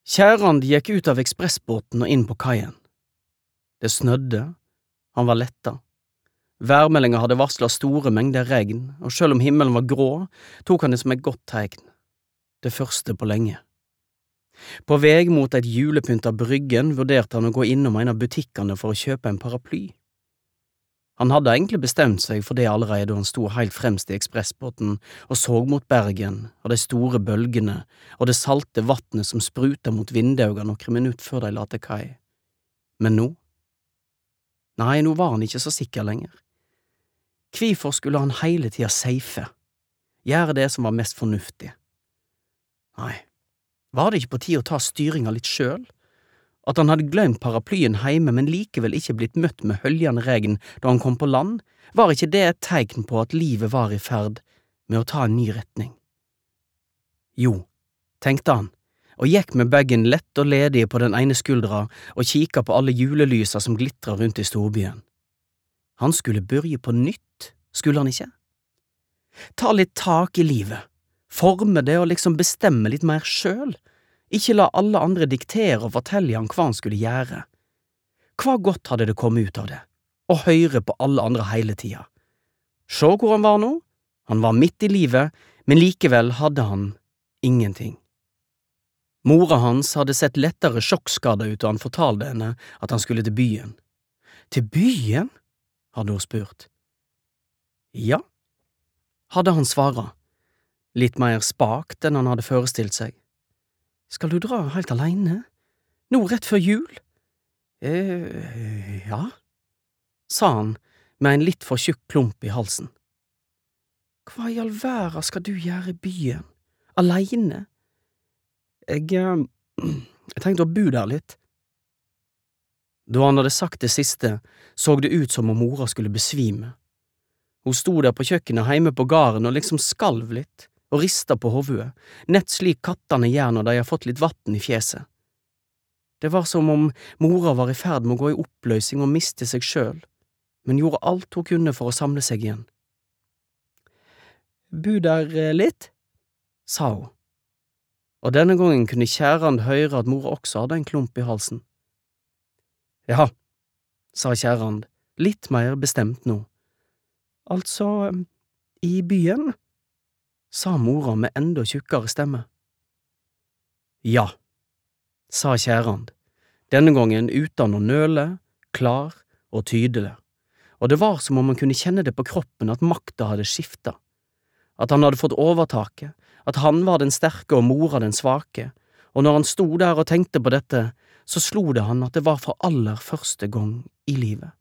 Kjærand gikk ut av ekspressbåten og inn på kaien. Det snødde, han var letta. Værmeldinga hadde varslet store mengder regn, og selv om himmelen var grå, tok han det som et godt tegn. Det første på lenge. På veg mot et julepynta bryggen vurderte han å gå innom en av butikkene for å kjøpe en paraply. Han hadde egentlig bestemt seg for det allerede da han sto helt fremst i ekspressbåten og så mot Bergen og de store bølgene og det salte vattnet som spruta mot vindauga noen minutter før de la til kai. Men nå? Nei, nå var han ikke så sikker lenger. Hvorfor skulle han hele tida safe? Gjøre det som var mest fornuftig? Nei, var det ikke på tide å ta styringa litt sjøl? At han hadde glemt paraplyen heime, men likevel ikke blitt møtt med høljende regn da han kom på land, var ikke det et tegn på at livet var i ferd med å ta en ny retning? Jo, tenkte han, og gikk med bagen lett og ledig på den ene skuldra og kikka på alle julelysa som glitra rundt i storbyen. Han skulle begynne på nytt, skulle han ikke? Ta litt tak i livet, forme det og liksom bestemme litt mer sjøl. Ikke la alle andre diktere og fortelle han hva han skulle gjøre. Hva godt hadde det kommet ut av det, å høre på alle andre hele tida. Se hvor han var nå, han var midt i livet, men likevel hadde han ingenting. Mora hans hadde sett lettere sjokkskada ut da han fortalte henne at han skulle til byen. Til byen? Hadde hun spurt. Ja, hadde han svaret, litt mer spakt enn han hadde forestilt seg. Skal du dra helt alene? Nå rett før jul? Ja, sa han med en litt for tjukk klump i halsen. Hva i all verden skal du gjøre i byen? Alene? Jeg tenkte å bo der litt. Da han hadde sagt det siste, så det ut som om mora skulle besvime. Hun sto der på kjøkkenet hjemme på gården og liksom skalv litt, og rista på hovudet, nett slik kattene gjør når de har fått litt vatten i fjeset. Det var som om mora var i ferd med å gå i oppløsning og miste seg sjøl, men gjorde alt hun kunne for å samle seg igjen. «Bu der litt?» sa hun, og denne gangen kunne Kjærand høre at mora også hadde en klump i halsen. «Ja», sa Kjærand, litt mer bestemt nå. «Altså, i byen?» sa mora med enda tjukkere stemme. «Ja», sa Kjærand, denne gangen uten å nøle, klar og tydelig, og det var som om han kunne kjenne det på kroppen at makta hadde skiftet, at han hadde fått overtaket, at han var den sterke og mora den svake, og når han sto der og tenkte på dette, så slo det han at det var for aller første gang i livet.